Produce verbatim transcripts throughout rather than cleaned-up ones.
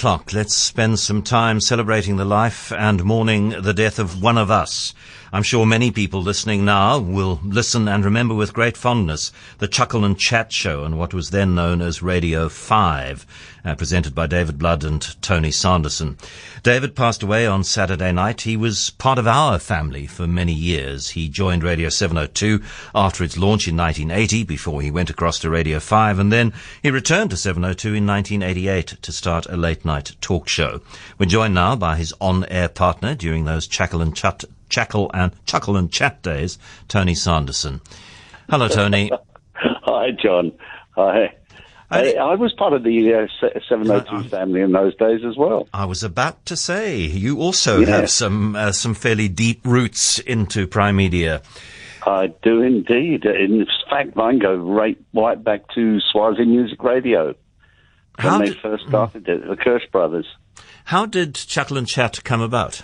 o'clock. Let's spend some time celebrating the life and mourning the death of one of us. I'm sure many people listening now will listen and remember with great fondness the Chuckle and Chat show on what was then known as Radio five, uh, presented by David Blood and Tony Sanderson. David passed away on Saturday night. He was part of our family for many years. He joined Radio seven oh two after its launch in nineteen eighty, before he went across to Radio five, and then he returned to seven oh two in nineteen eighty-eight to start a late-night talk show. We're joined now by his on-air partner during those Chuckle and Chat Chuckle and Chuckle and Chat days, Tony Sanderson. Hello, Tony. Hi, John. Hi. I, I was part of the uh, seven oh two family in those days as well. I was about to say, you also yeah. have some uh, some fairly deep roots into Prime Media. I do indeed. In fact, mine go right, right back to Swazi Music Radio when How they did, first started it, the Kirsch brothers. How did Chuckle and Chat come about?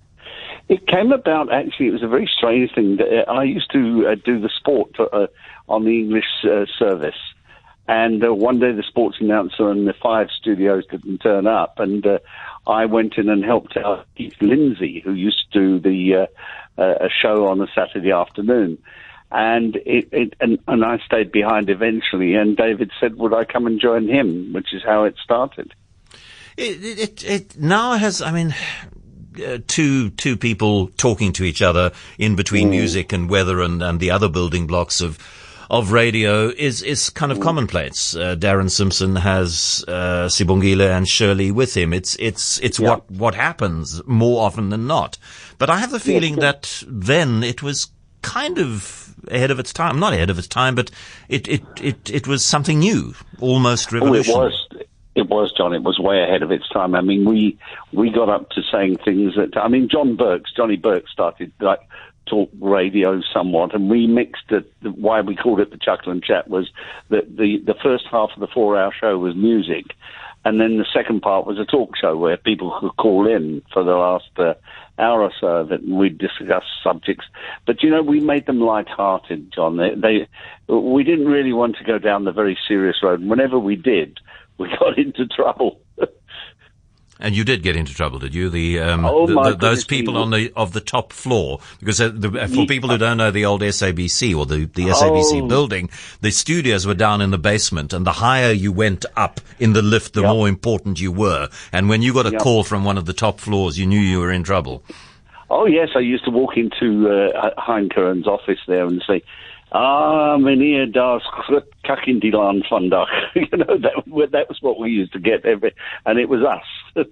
It came about, actually, it was a very strange thing. I used to uh, do the sport uh, on the English uh, service. And uh, one day the sports announcer and the five studios didn't turn up. And uh, I went in and helped out Keith Lindsay, who used to do the uh, uh, a show on a Saturday afternoon. And it, it and, and I stayed behind eventually. And David said, would I come and join him? Which is how it started. It, it, it now has, I mean... Uh, two two people talking to each other in between mm. music and weather and, and the other building blocks of of radio is is kind of mm. commonplace. Uh, Darren Simpson has uh, Sibongile and Shirley with him. It's it's it's yeah. what what happens more often than not. But I have the feeling yeah. that then it was kind of ahead of its time. Not ahead of its time, but it it it, it was something new, almost revolutionary. Oh, it was. It was, John. It was way ahead of its time. I mean, we we got up to saying things that, I mean, John Burks, Johnny Burke started like talk radio somewhat, and we mixed it. Why we called it the Chuckle and Chat was that the, the first half of the four-hour show was music, and then the second part was a talk show where people could call in for the last uh, hour or so that we'd discuss subjects. But, you know, we made them light-hearted, John. They, they we didn't really want to go down the very serious road, and whenever we did, we got into trouble. And you did get into trouble, did you? The, um, oh, the, my the those goodness, people on the of the top floor, because uh, the, for people who don't know the old S A B C or the the S A B C oh. building, the studios were down in the basement, and the higher you went up in the lift, the yep. more important you were. And when you got a yep. call from one of the top floors, you knew you were in trouble. Oh yes, I used to walk into uh, Hein Curran's office there and say, "Ah, meneer, daar's kak in die laan vandag." You know, that, that was what we used to get every, and it was us.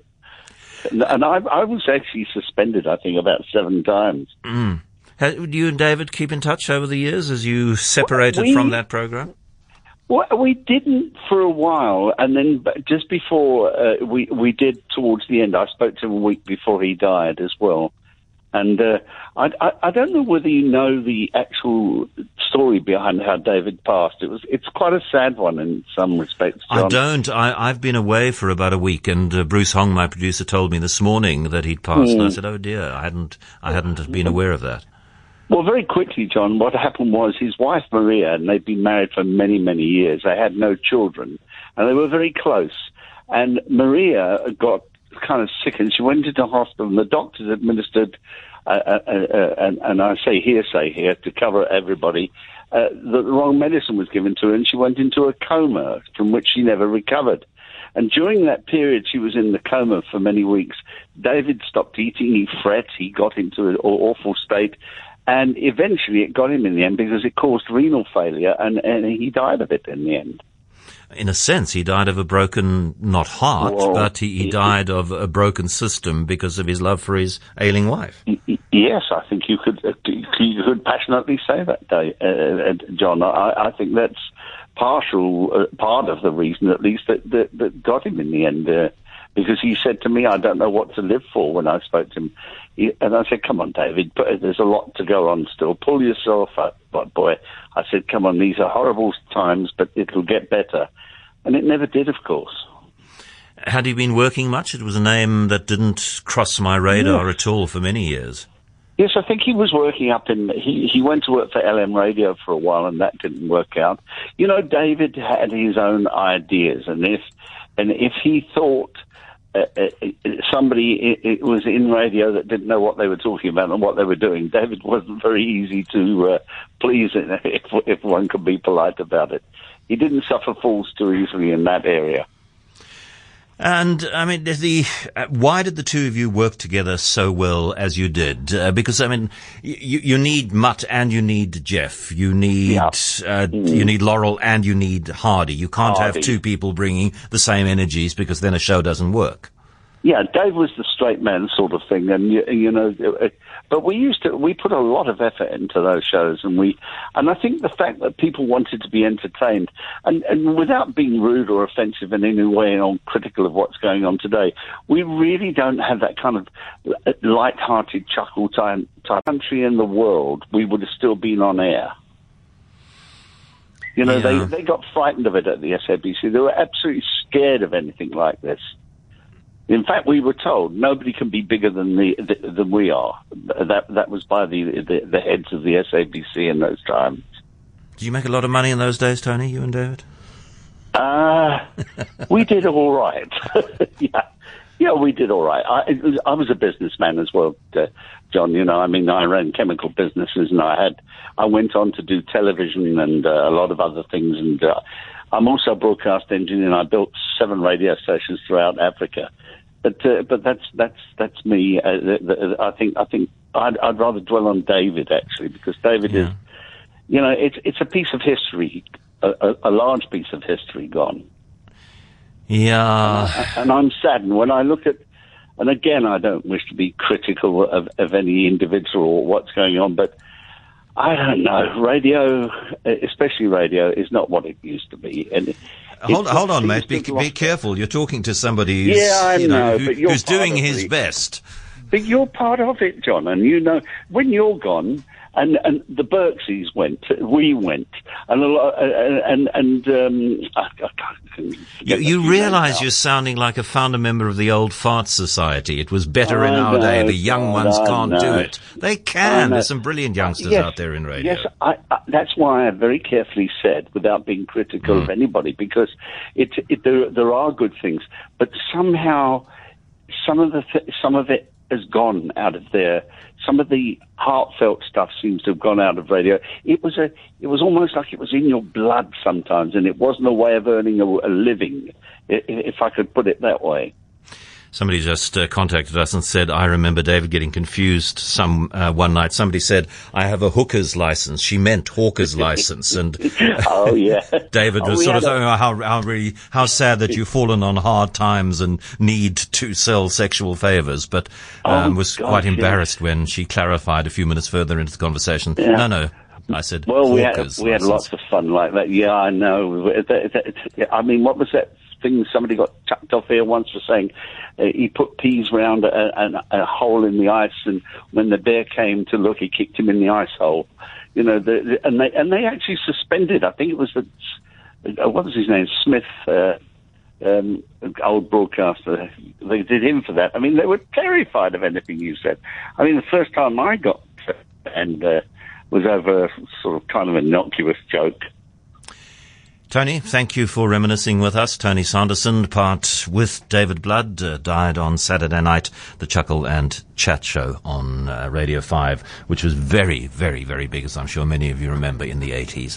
and and I, I was actually suspended, I think, about seven times. Mm. Did you and David keep in touch over the years as you separated we, from that program? Well, we didn't for a while, and then just before uh, we we did towards the end. I spoke to him a week before he died as well. And uh, I, I, I don't know whether you know the actual story behind how David passed. It was it's quite a sad one in some respects, John. I don't. I, I've been away for about a week, and uh, Bruce Hong, my producer, told me this morning that he'd passed. Mm. And I said, "Oh dear, I hadn't, I hadn't been aware of that." Well, very quickly, John, what happened was his wife Maria, and they'd been married for many, many years. They had no children, and they were very close. And Maria got kind of sick, and she went into hospital, and the doctors administered, uh, uh, uh, and, and I say hearsay here to cover everybody, uh, that the wrong medicine was given to her, and she went into a coma from which she never recovered. And during that period, she was in the coma for many weeks. David stopped eating, he fret, he got into an awful state, and eventually it got him in the end because it caused renal failure, and, and he died of it in the end. In a sense, he died of a broken, not heart, well, but he, he died of a broken system because of his love for his ailing wife. Yes, I think you could uh, you could passionately say that, Dave, uh, John. I, I think that's partial, uh, part of the reason, at least, that, that, that got him in the end. Uh, because he said to me, "I don't know what to live for," when I spoke to him. He, and I said, "Come on, David, there's a lot to go on still. Pull yourself up." But boy, I said, "Come on, these are horrible times, but it'll get better." And it never did, of course. Had he been working much? It was a name that didn't cross my radar yeah. at all for many years. Yes, I think he was working up in, he, he went to work for L M Radio for a while, and that didn't work out. You know, David had his own ideas, and if, and if he thought uh, uh, somebody it, it was in radio that didn't know what they were talking about and what they were doing. David wasn't very easy to uh, please if, if one could be polite about it. He didn't suffer fools too easily in that area. And, I mean, the, uh, why did the two of you work together so well as you did? Uh, because, I mean, you, you need Mutt and you need Jeff. You need, yeah. uh, mm. you need Laurel and you need Hardy. You can't Hardy. have two people bringing the same energies because then a show doesn't work. Yeah, Dave was the straight man sort of thing, and you, you know, but we used to we put a lot of effort into those shows, and we, and I think the fact that people wanted to be entertained, and, and without being rude or offensive in any way or critical of what's going on today, we really don't have that kind of light-hearted chuckle time type country in the world. We would have still been on air. You know, yeah. they they got frightened of it at the S A B C. They were absolutely scared of anything like this. In fact, we were told nobody can be bigger than the, the than we are. That that was by the, the the heads of the S A B C in those times. Did you make a lot of money in those days, Tony? You and David? Uh we did all right. yeah, yeah, we did all right. I it was, I was a businessman as well, uh, John. You know, I mean, I ran chemical businesses, and I had I went on to do television and uh, a lot of other things, and uh, I'm also a broadcast engineer. And I built seven radio stations throughout Africa. But uh, but that's that's that's me. Uh, the, the, I think I think I'd, I'd rather dwell on David actually, because David yeah. is, you know, it's it's a piece of history, a, a, a large piece of history gone. Yeah, and, I, and I'm saddened when I look at, and again, I don't wish to be critical of, of any individual or what's going on, but I don't know. Radio, especially radio, is not what it used to be, and. Hold, hold on, mate. Be, be careful. You're talking to somebody who's, yeah, I you know, know, who, but you're who's doing part of his it. best. But you're part of it, John, and you know when you're gone, and, and the Birksies went, we went, and a lot, and and um, I, I can't. You, you realise you're sounding like a founder member of the Old Fart Society. It was better in I our know, day. The young God, ones I can't know. do it. They can. There's some brilliant youngsters yes, out there in radio. Yes, I, I, that's why I very carefully said, without being critical mm. of anybody, because it, it there there are good things, but somehow some of the th- some of it has gone out of there. Some of the heartfelt stuff seems to have gone out of radio. It was a, it was almost like it was in your blood sometimes, and it wasn't a way of earning a, a living, if I could put it that way. Somebody just uh, contacted us and said, I remember David getting confused some uh, one night. Somebody said, I have a hooker's license. She meant hawker's license. And oh, yeah. David was oh, sort of a- saying, oh, how, how, really, how sad that you've fallen on hard times and need to sell sexual favors. But um, oh, was gosh, quite embarrassed yeah. when she clarified a few minutes further into the conversation. Yeah. No, no. I said, well, we had, hawker's we had license. lots of fun like that. Yeah, I know. I mean, what was that thing somebody got chucked off here once for saying uh, he put peas round a, a, a hole in the ice, and when the bear came to look, he kicked him in the ice hole. You know, the, the, and they and they actually suspended. I think it was the uh, what was his name, Smith, uh, um, old broadcaster. They did him for that. I mean, they were terrified of anything you said. I mean, the first time I got to, and. Uh, was over a sort of kind of innocuous joke. Tony, thank you for reminiscing with us. Tony Sanderson, part with David Blood, uh, died on Saturday night, the Chuckle and Chat show on uh, Radio five, which was very, very, very big, as I'm sure many of you remember, in the eighties.